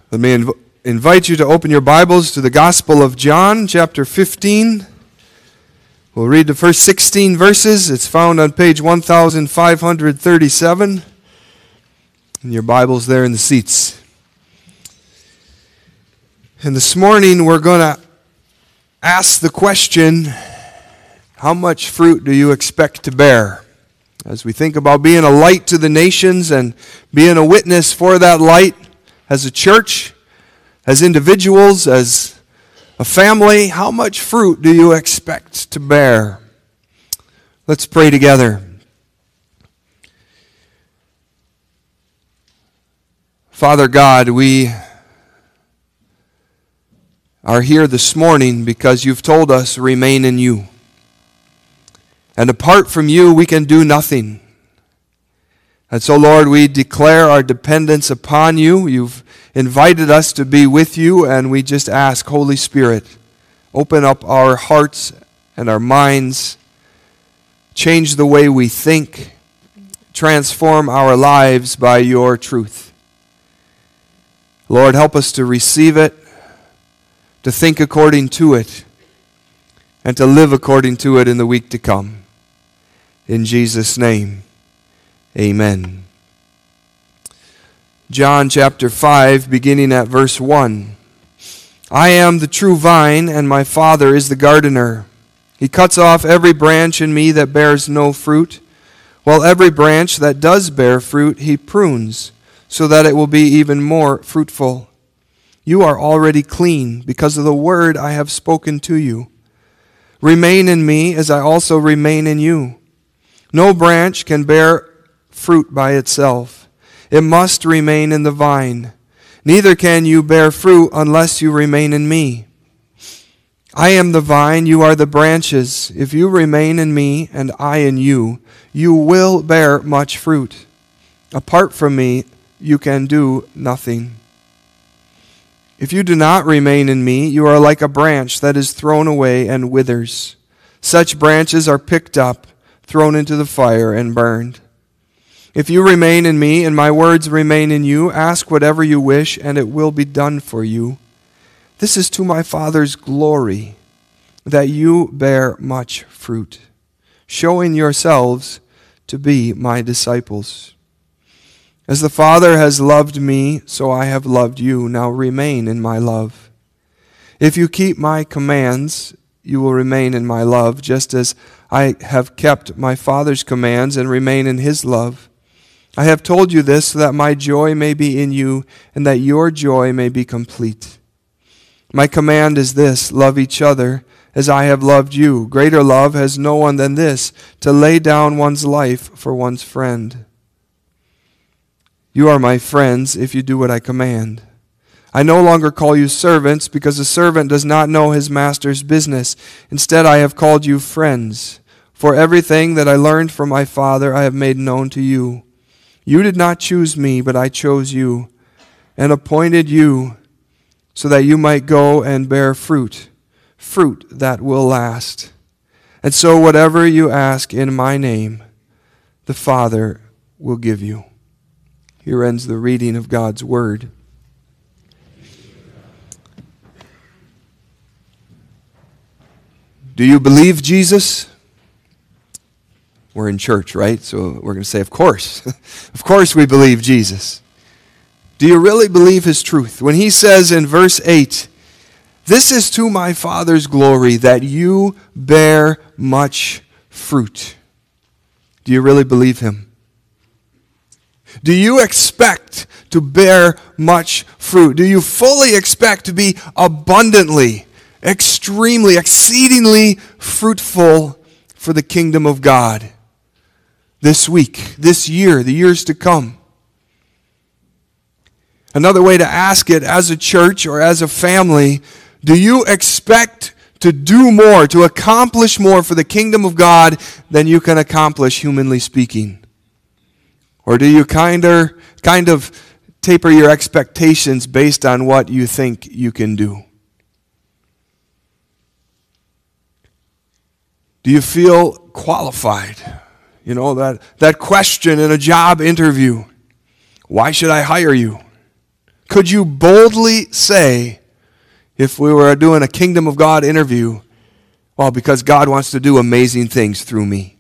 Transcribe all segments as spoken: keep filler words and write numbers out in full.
Let me inv- invite you to open your Bibles to the Gospel of John, chapter fifteen. We'll read the first sixteen verses. It's found on page one thousand five hundred thirty-seven. And your Bible's there in the seats. And this morning we're going to ask the question, how much fruit do you expect to bear? As we think about being a light to the nations and being a witness for that light as a church, as individuals, as a family, how much fruit do you expect to bear? Let's pray together. Father God, we are here this morning because you've told us remain in you. And apart from you, we can do nothing. And so, Lord, we declare our dependence upon you. You've invited us to be with you, and we just ask, Holy Spirit, open up our hearts and our minds, change the way we think, transform our lives by your truth. Lord, help us to receive it, to think according to it, and to live according to it in the week to come. In Jesus' name, amen. John chapter five, beginning at verse one. I am the true vine, and my Father is the gardener. He cuts off every branch in me that bears no fruit, while every branch that does bear fruit he prunes, so that it will be even more fruitful. You are already clean because of the word I have spoken to you. Remain in me as I also remain in you. No branch can bear fruit by itself. It must remain in the vine. Neither can you bear fruit unless you remain in me. I am the vine, you are the branches. If you remain in me and I in you, you will bear much fruit. Apart from me, you can do nothing. If you do not remain in me, you are like a branch that is thrown away and withers. Such branches are picked up, thrown into the fire, and burned. If you remain in me and my words remain in you, ask whatever you wish, and it will be done for you. This is to my Father's glory, that you bear much fruit, showing yourselves to be my disciples. As the Father has loved me, so I have loved you. Now remain in my love. If you keep my commands, you will remain in my love, just as I have kept my Father's commands and remain in his love. I have told you this so that my joy may be in you and that your joy may be complete. My command is this, love each other as I have loved you. Greater love has no one than this, to lay down one's life for one's friend. You are my friends if you do what I command. I no longer call you servants, because a servant does not know his master's business. Instead, I have called you friends. For everything that I learned from my Father I have made known to you. You did not choose me, but I chose you, and appointed you so that you might go and bear fruit, fruit that will last. And so whatever you ask in my name, the Father will give you. Here ends the reading of God's word. Do you believe Jesus? We're in church, right? So we're going to say, of course. Of course we believe Jesus. Do you really believe his truth? When he says in verse eight, this is to my Father's glory, that you bear much fruit. Do you really believe him? Do you expect to bear much fruit? Do you fully expect to be abundantly, extremely, exceedingly fruitful for the kingdom of God this week, this year, the years to come? Another way to ask it, as a church or as a family, do you expect to do more, to accomplish more for the kingdom of God than you can accomplish, humanly speaking? Or do you kind of, kind of taper your expectations based on what you think you can do? Do you feel qualified? You know, that, that question in a job interview. Why should I hire you? Could you boldly say, if we were doing a Kingdom of God interview, well, because God wants to do amazing things through me?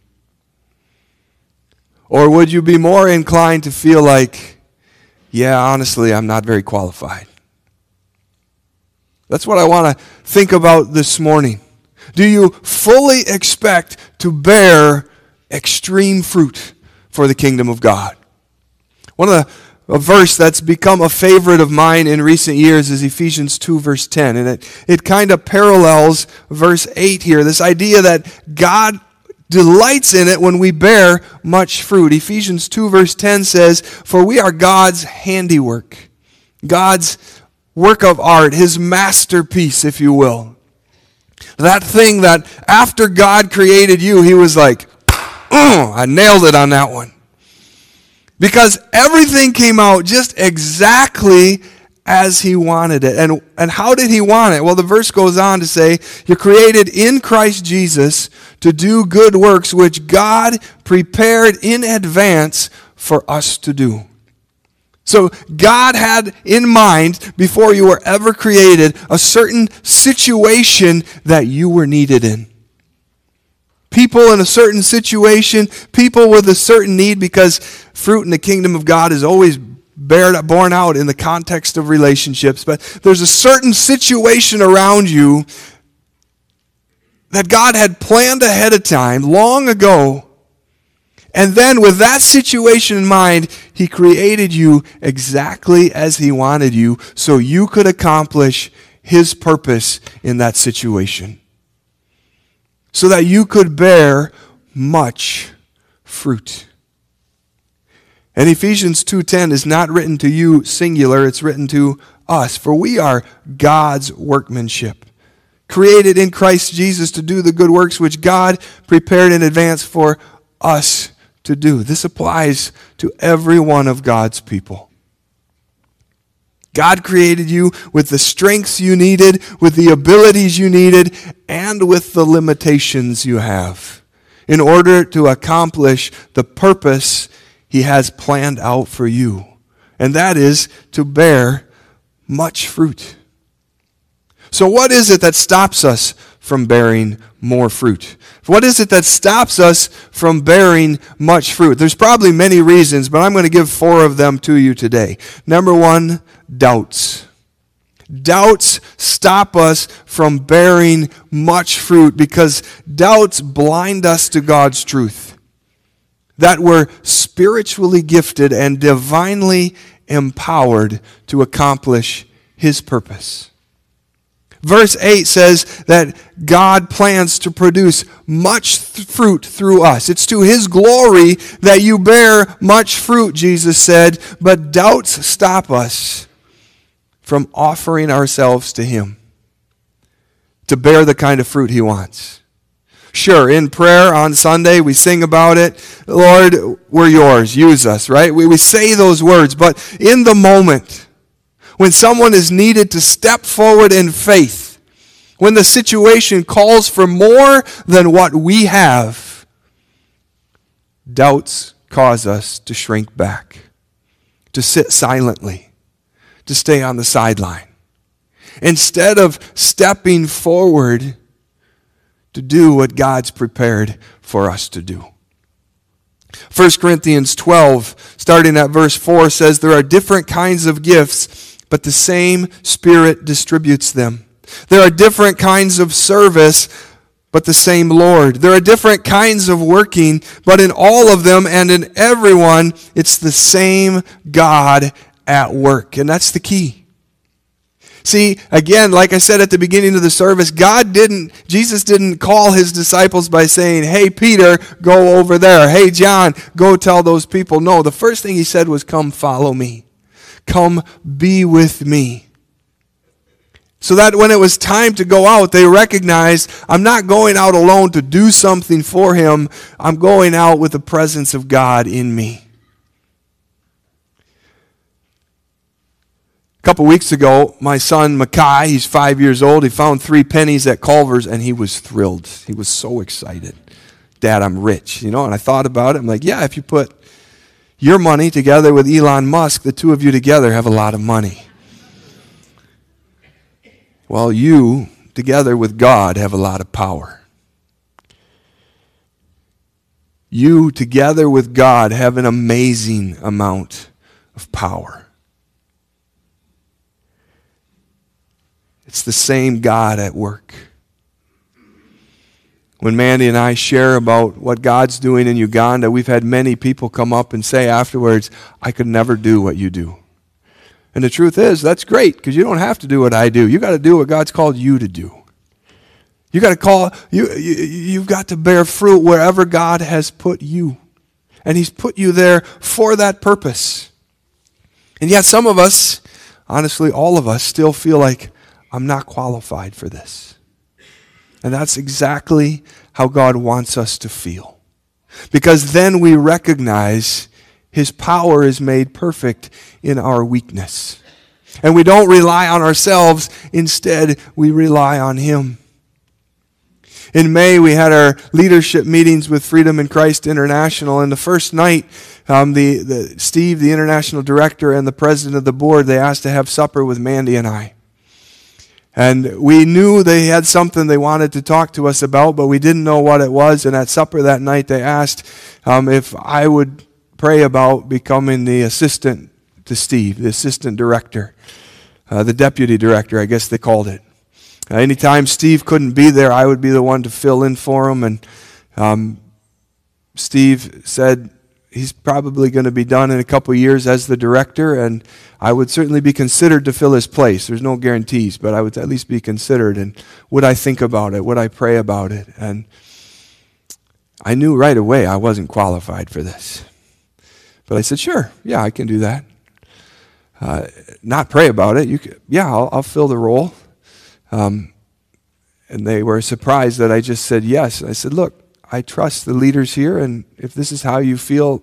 Or would you be more inclined to feel like, yeah, honestly, I'm not very qualified? That's what I want to think about this morning. Do you fully expect to bear extreme fruit for the kingdom of God? One of the a verse that's become a favorite of mine in recent years is Ephesians two, verse ten. And it, it kind of parallels verse eight here, this idea that God delights in it when we bear much fruit. Ephesians two, verse ten says, "For we are God's handiwork," God's work of art, his masterpiece, if you will. That thing that after God created you, he was like, oh, I nailed it on that one. Because everything came out just exactly as he wanted it. And, and how did he want it? Well, the verse goes on to say, "You're created in Christ Jesus to do good works which God prepared in advance for us to do." So God had in mind, before you were ever created, a certain situation that you were needed in. People in a certain situation, people with a certain need, because fruit in the kingdom of God is always bear, born out in the context of relationships. But there's a certain situation around you that God had planned ahead of time, long ago. And then with that situation in mind, he created you exactly as he wanted you, so you could accomplish his purpose in that situation. So that you could bear much fruit. And Ephesians two ten is not written to you singular, it's written to us. For we are God's workmanship, created in Christ Jesus to do the good works which God prepared in advance for us to do. This applies to every one of God's people. God created you with the strengths you needed, with the abilities you needed, and with the limitations you have in order to accomplish the purpose he has planned out for you. And that is to bear much fruit. So what is it that stops us from bearing more fruit? What is it that stops us from bearing much fruit? There's probably many reasons, but I'm going to give four of them to you today. Number one, doubts. Doubts stop us from bearing much fruit because doubts blind us to God's truth. That we're spiritually gifted and divinely empowered to accomplish his purpose. Verse eight says that God plans to produce much th- fruit through us. It's to his glory that you bear much fruit, Jesus said, but doubts stop us from offering ourselves to him to bear the kind of fruit he wants. Sure, in prayer on Sunday, we sing about it. Lord, we're yours. Use us, right? We, we say those words, but in the moment, when someone is needed to step forward in faith, when the situation calls for more than what we have, doubts cause us to shrink back, to sit silently, to stay on the sideline. Instead of stepping forward to do what God's prepared for us to do. First Corinthians twelve, starting at verse four, says there are different kinds of gifts, but the same Spirit distributes them. There are different kinds of service, but the same Lord. There are different kinds of working, but in all of them and in everyone, it's the same God at work. And that's the key. See, again, like I said at the beginning of the service, God didn't, Jesus didn't call his disciples by saying, hey, Peter, go over there. Hey, John, go tell those people. No, the first thing he said was, come follow me. Come be with me. So that when it was time to go out, they recognized, I'm not going out alone to do something for him. I'm going out with the presence of God in me. A couple weeks ago, my son Makai, he's five years old, he found three pennies at Culver's and he was thrilled. He was so excited. Dad, I'm rich. You know, and I thought about it. I'm like, yeah, if you put your money together with Elon Musk, the two of you together have a lot of money. Well, you, together with God, have a lot of power. You, together with God, have an amazing amount of power. It's the same God at work. When Mandy and I share about what God's doing in Uganda, we've had many people come up and say afterwards, I could never do what you do. And the truth is, that's great, because you don't have to do what I do. You got to do what God's called you to do. You got to call, you, you, you've got to bear fruit wherever God has put you. And He's put you there for that purpose. And yet some of us, honestly all of us, still feel like, I'm not qualified for this. And that's exactly how God wants us to feel. Because then we recognize His power is made perfect in our weakness. And we don't rely on ourselves. Instead, we rely on Him. In May, we had our leadership meetings with Freedom in Christ International. And the first night, um, the, the Steve, the international director, and the president of the board, they asked to have supper with Mandy and I. And we knew they had something they wanted to talk to us about, but we didn't know what it was. And at supper that night, they asked um, if I would pray about becoming the assistant to Steve, the assistant director, uh, the deputy director, I guess they called it. Uh, anytime Steve couldn't be there, I would be the one to fill in for him. And um, Steve said he's probably going to be done in a couple years as the director, and I would certainly be considered to fill his place. There's no guarantees, but I would at least be considered. And would I think about it? Would I pray about it? And I knew right away I wasn't qualified for this. But I said, sure, yeah, I can do that. Uh, not pray about it. You can, yeah, I'll, I'll fill the role. Um, and they were surprised that I just said yes. I said, look, I trust the leaders here, and if this is how you feel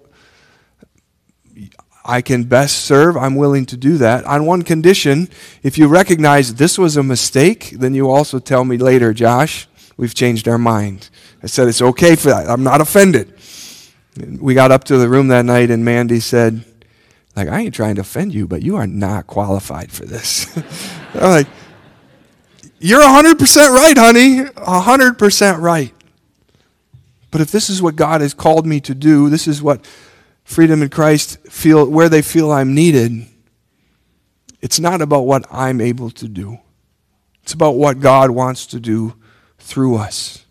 I can best serve, I'm willing to do that. On one condition, if you recognize this was a mistake, then you also tell me later, Josh, we've changed our mind. I said, it's okay for that. I'm not offended. We got up to the room that night, and Mandy said, like, I ain't trying to offend you, but you are not qualified for this. I'm like, you're one hundred percent right, honey. one hundred percent right. But if this is what God has called me to do, this is what Freedom in Christ feel, where they feel I'm needed, it's not about what I'm able to do. It's about what God wants to do through us.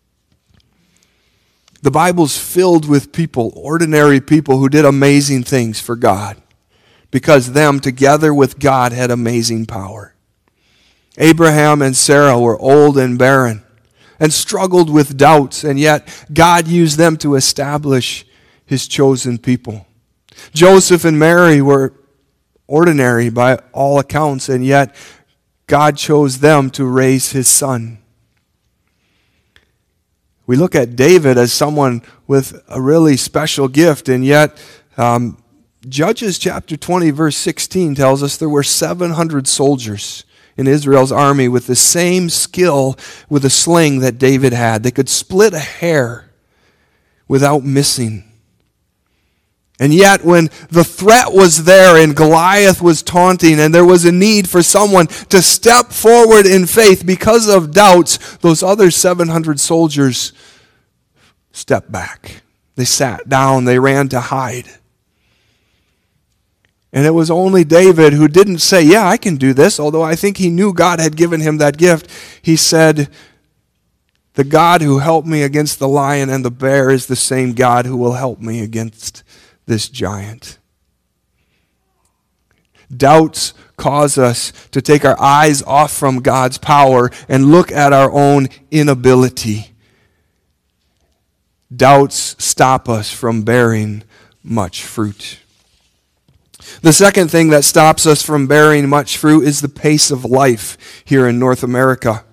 The Bible's filled with people, ordinary people who did amazing things for God, because them together with God had amazing power. Abraham and Sarah were old and barren and struggled with doubts, and yet God used them to establish His chosen people. Joseph and Mary were ordinary by all accounts, and yet God chose them to raise His son. We look at David as someone with a really special gift, and yet um, Judges chapter twenty verse sixteen tells us there were seven hundred soldiers in Israel's army with the same skill with a sling that David had. They could split a hair without missing. And yet when the threat was there and Goliath was taunting and there was a need for someone to step forward in faith because of doubts, those other seven hundred soldiers stepped back. They sat down. They ran to hide. And it was only David who didn't say, yeah, I can do this, although I think he knew God had given him that gift. He said, the God who helped me against the lion and the bear is the same God who will help me against this giant. Doubts cause us to take our eyes off from God's power and look at our own inability. Doubts stop us from bearing much fruit. The second thing that stops us from bearing much fruit is the pace of life here in North America.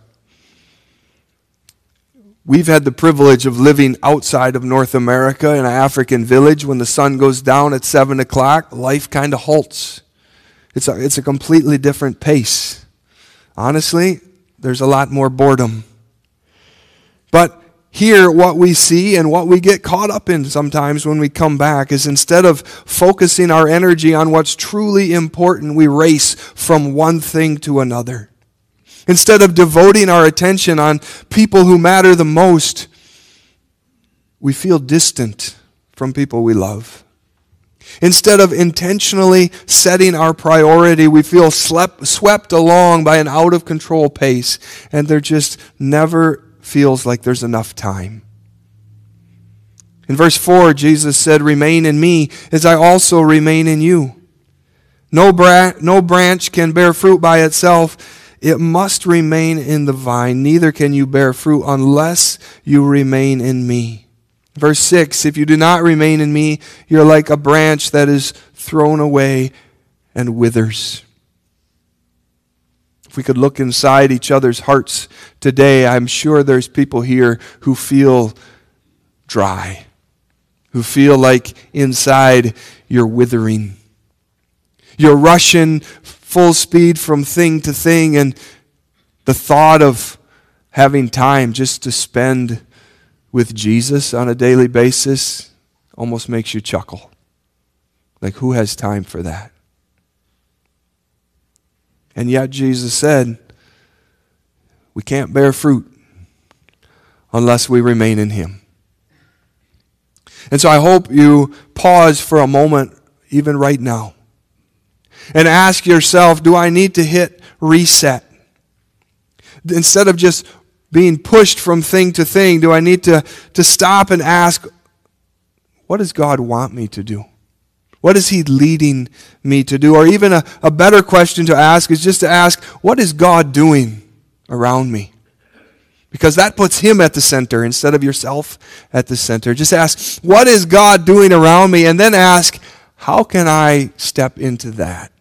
We've had the privilege of living outside of North America in an African village. When the sun goes down at seven o'clock, life kind of halts. It's a, it's a completely different pace. Honestly, there's a lot more boredom. But here, what we see and what we get caught up in sometimes when we come back is instead of focusing our energy on what's truly important, we race from one thing to another. Instead of devoting our attention on people who matter the most, we feel distant from people we love. Instead of intentionally setting our priority, we feel slept, swept along by an out-of-control pace, and there just never feels like there's enough time. In verse four, Jesus said, "Remain in me as I also remain in you. No, bra- no branch can bear fruit by itself. It must remain in the vine. Neither can you bear fruit unless you remain in me." Verse six, "If you do not remain in me, you're like a branch that is thrown away and withers." If we could look inside each other's hearts today, I'm sure there's people here who feel dry, who feel like inside you're withering. You're rushing full speed from thing to thing, and the thought of having time just to spend with Jesus on a daily basis almost makes you chuckle. Like, who has time for that? And yet Jesus said, we can't bear fruit unless we remain in Him. And so I hope you pause for a moment, even right now, and ask yourself, do I need to hit reset? Instead of just being pushed from thing to thing, do I need to, to stop and ask, what does God want me to do? What is He leading me to do? Or even a, a better question to ask is just to ask, what is God doing around me? Because that puts Him at the center instead of yourself at the center. Just ask, what is God doing around me? And then ask, how can I step into that?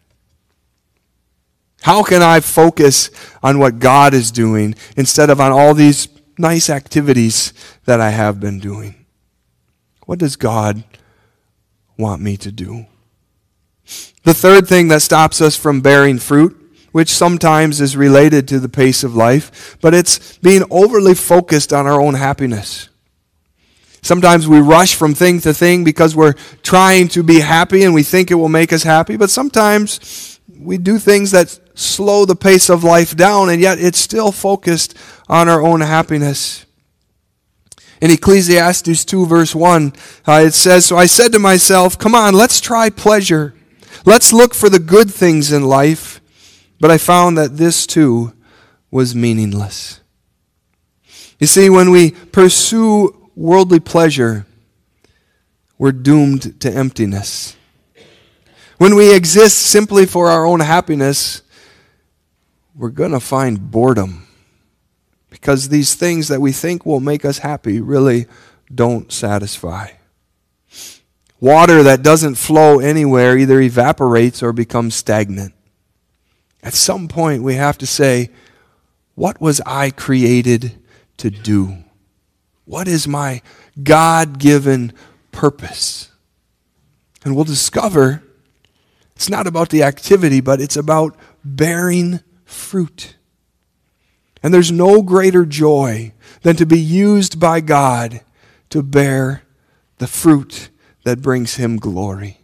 How can I focus on what God is doing instead of on all these nice activities that I have been doing? What does God want me to do? The third thing that stops us from bearing fruit, which sometimes is related to the pace of life, but it's being overly focused on our own happiness. Sometimes we rush from thing to thing because we're trying to be happy and we think it will make us happy, but sometimes we do things that slow the pace of life down, and yet it's still focused on our own happiness. In Ecclesiastes two verse one, uh, it says, "So I said to myself, come on, let's try pleasure. Let's look for the good things in life. But I found that this too was meaningless." You see, when we pursue worldly pleasure, we're doomed to emptiness. When we exist simply for our own happiness, we're going to find boredom. Because these things that we think will make us happy really don't satisfy. Water that doesn't flow anywhere either evaporates or becomes stagnant. At some point we have to say, what was I created to do? What is my God-given purpose? And we'll discover it's not about the activity, but it's about bearing fruit. And there's no greater joy than to be used by God to bear the fruit that brings Him glory.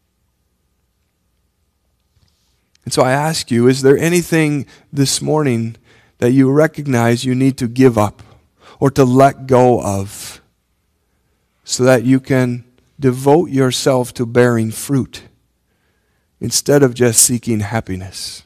And so I ask you, is there anything this morning that you recognize you need to give up or to let go of so that you can devote yourself to bearing fruit instead of just seeking happiness?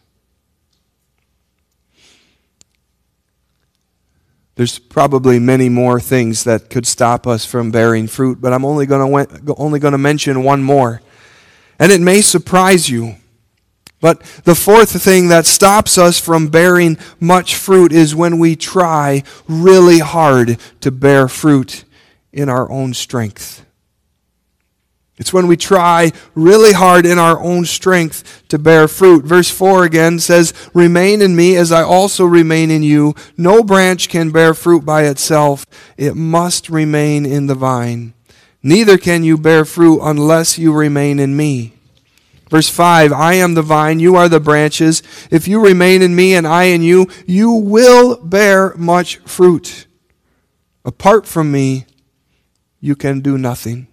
There's probably many more things that could stop us from bearing fruit, but I'm only going to only going to mention one more. And it may surprise you, but the fourth thing that stops us from bearing much fruit is when we try really hard to bear fruit in our own strength. It's when we try really hard in our own strength to bear fruit. Verse four again says, "Remain in me as I also remain in you. No branch can bear fruit by itself. It must remain in the vine. Neither can you bear fruit unless you remain in me." Verse five, "I am the vine, you are the branches. If you remain in me and I in you, you will bear much fruit. Apart from me, you can do nothing."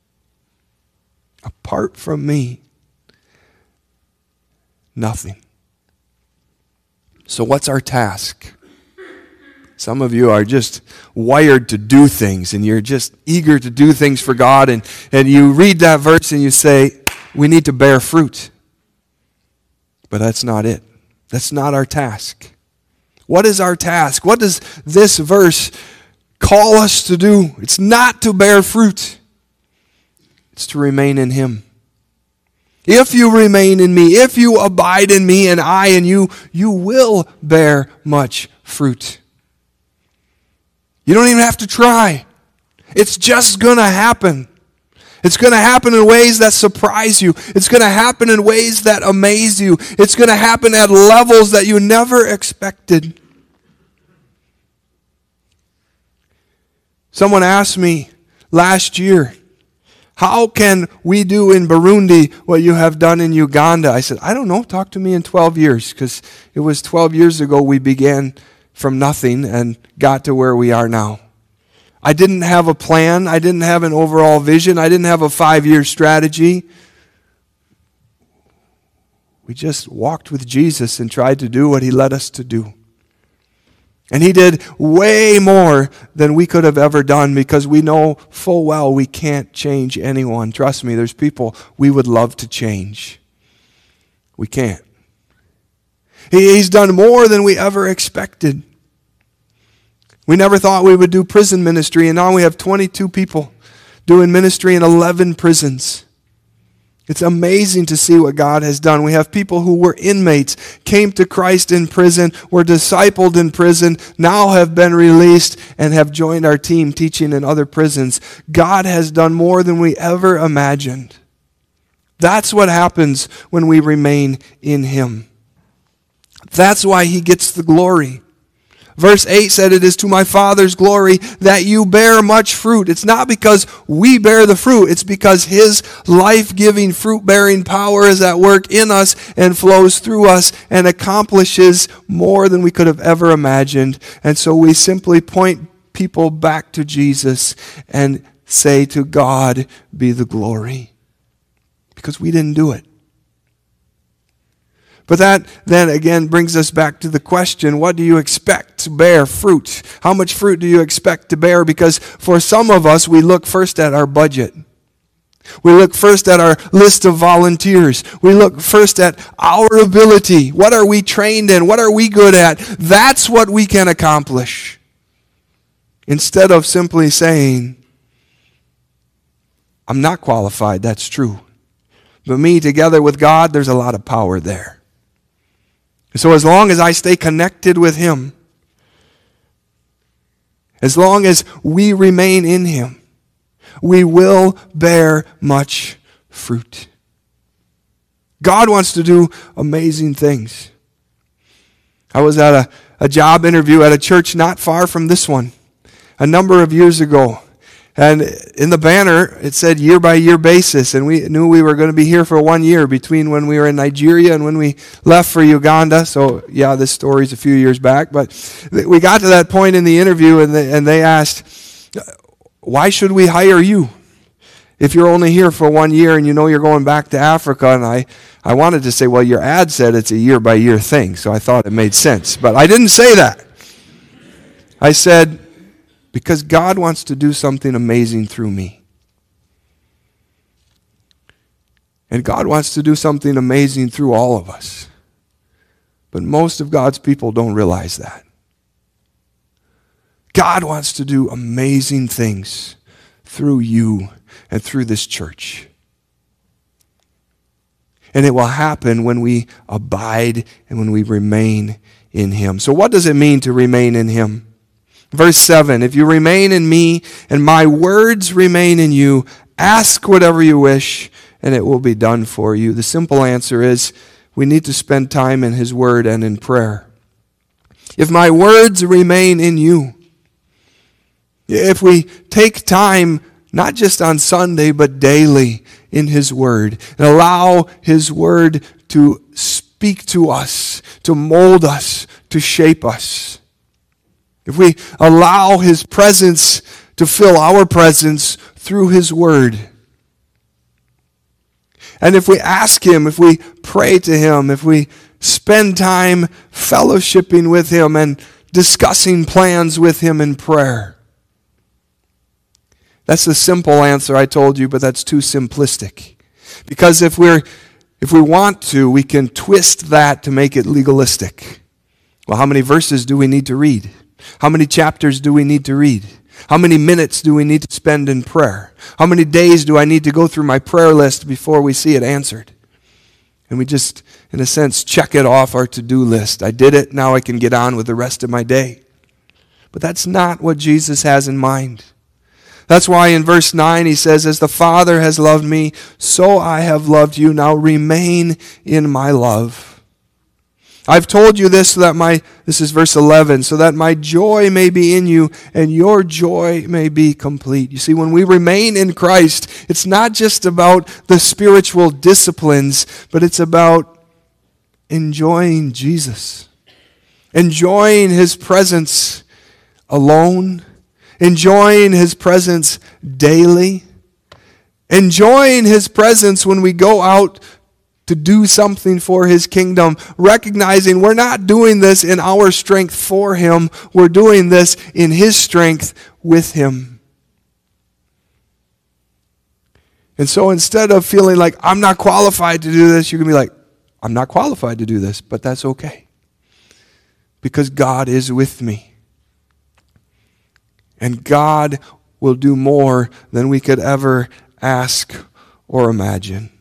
Apart from me, nothing. So what's our task? Some of you are just wired to do things, and you're just eager to do things for God, and, and you read that verse and you say, we need to bear fruit. But that's not it. That's not our task. What is our task? What does this verse call us to do? It's not to bear fruit. It's to remain in Him. If you remain in me, if you abide in me and I in you, you will bear much fruit. You don't even have to try. It's just going to happen. It's going to happen in ways that surprise you. It's going to happen in ways that amaze you. It's going to happen at levels that you never expected. Someone asked me last year, how can we do in Burundi what you have done in Uganda? I said, I don't know. Talk to me in twelve years, because it was twelve years ago we began from nothing and got to where we are now. I didn't have a plan. I didn't have an overall vision. I didn't have a five-year strategy. We just walked with Jesus and tried to do what He led us to do. And He did way more than we could have ever done, because we know full well we can't change anyone. Trust me, there's people we would love to change. We can't. He, he's done more than we ever expected. We never thought we would do prison ministry, and now we have twenty-two people doing ministry in eleven prisons. It's amazing to see what God has done. We have people who were inmates, came to Christ in prison, were discipled in prison, now have been released and have joined our team teaching in other prisons. God has done more than we ever imagined. That's what happens when we remain in Him. That's why He gets the glory. Verse eight said, it is to my Father's glory that you bear much fruit. It's not because we bear the fruit. It's because His life-giving, fruit-bearing power is at work in us and flows through us and accomplishes more than we could have ever imagined. And so we simply point people back to Jesus and say, to God be the glory. Because we didn't do it. But that then again brings us back to the question, what do you expect to bear fruit? How much fruit do you expect to bear? Because for some of us, we look first at our budget. We look first at our list of volunteers. We look first at our ability. What are we trained in? What are we good at? That's what we can accomplish. Instead of simply saying, I'm not qualified, that's true. But me, together with God, there's a lot of power there. So as long as I stay connected with Him, as long as we remain in Him, we will bear much fruit. God wants to do amazing things. I was at a, a job interview at a church not far from this one a number of years ago. And in the banner, it said year-by-year basis, and we knew we were going to be here for one year between when we were in Nigeria and when we left for Uganda. So, yeah, this story's a few years back. But we got to that point in the interview, and they, and they asked, why should we hire you if you're only here for one year and you know you're going back to Africa? And I, I wanted to say, well, your ad said it's a year-by-year thing, so I thought it made sense. But I didn't say that. I said, because God wants to do something amazing through me. And God wants to do something amazing through all of us. But most of God's people don't realize that. God wants to do amazing things through you and through this church. And it will happen when we abide and when we remain in Him. So what does it mean to remain in Him? Verse seven, if you remain in me and my words remain in you, ask whatever you wish and it will be done for you. The simple answer is we need to spend time in His Word and in prayer. If my words remain in you, if we take time not just on Sunday but daily in His Word and allow His Word to speak to us, to mold us, to shape us. If we allow His presence to fill our presence through His Word. And if we ask Him, if we pray to Him, if we spend time fellowshipping with Him and discussing plans with Him in prayer. That's the simple answer I told you, but that's too simplistic. Because if we're if we want to, we can twist that to make it legalistic. Well, how many verses do we need to read? How many chapters do we need to read? How many minutes do we need to spend in prayer? How many days do I need to go through my prayer list before we see it answered? And we just, in a sense, check it off our to-do list. I did it, now I can get on with the rest of my day. But that's not what Jesus has in mind. That's why in verse nine he says, as the Father has loved me, so I have loved you. Now remain in my love. I've told you this so that my, this is verse eleven, so that my joy may be in you and your joy may be complete. You see, when we remain in Christ, it's not just about the spiritual disciplines, but it's about enjoying Jesus, enjoying His presence alone, enjoying His presence daily, enjoying His presence when we go out to do something for His kingdom, recognizing we're not doing this in our strength for Him, we're doing this in His strength with Him. And so instead of feeling like I'm not qualified to do this, you can be like, I'm not qualified to do this, but that's okay. Because God is with me. And God will do more than we could ever ask or imagine.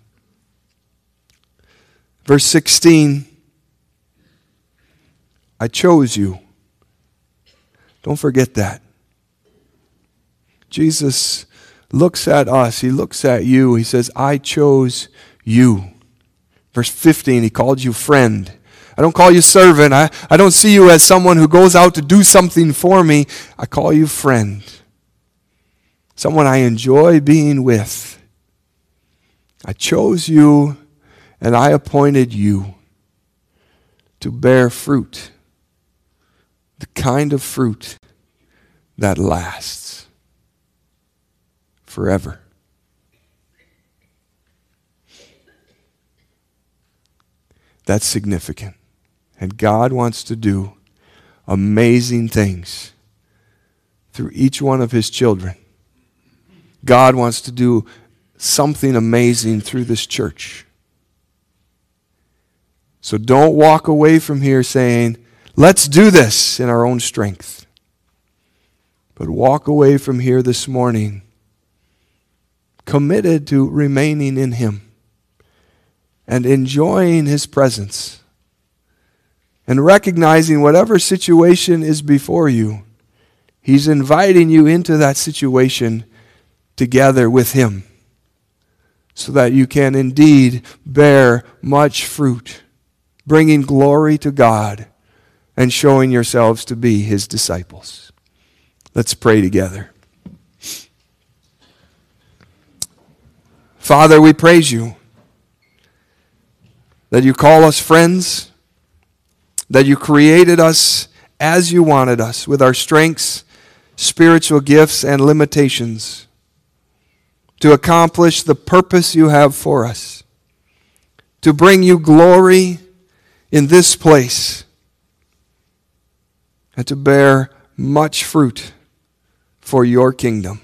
Verse sixteen, I chose you. Don't forget that. Jesus looks at us. He looks at you. He says, I chose you. Verse fifteen, He called you friend. I don't call you servant. I, I don't see you as someone who goes out to do something for me. I call you friend. Someone I enjoy being with. I chose you and I appointed you to bear fruit. The kind of fruit that lasts forever. That's significant. And God wants to do amazing things through each one of His children. God wants to do something amazing through this church. So don't walk away from here saying, let's do this in our own strength. But walk away from here this morning committed to remaining in Him and enjoying His presence. And recognizing whatever situation is before you, He's inviting you into that situation together with Him so that you can indeed bear much fruit, bringing glory to God and showing yourselves to be His disciples. Let's pray together. Father, we praise You that You call us friends, that You created us as You wanted us, with our strengths, spiritual gifts, and limitations, to accomplish the purpose You have for us, to bring You glory in this place, and to bear much fruit for Your kingdom.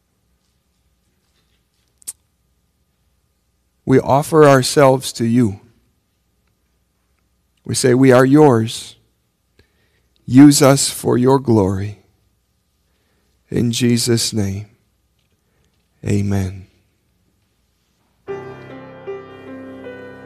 We offer ourselves to You. We say, we are Yours. Use us for Your glory. In Jesus' name, amen.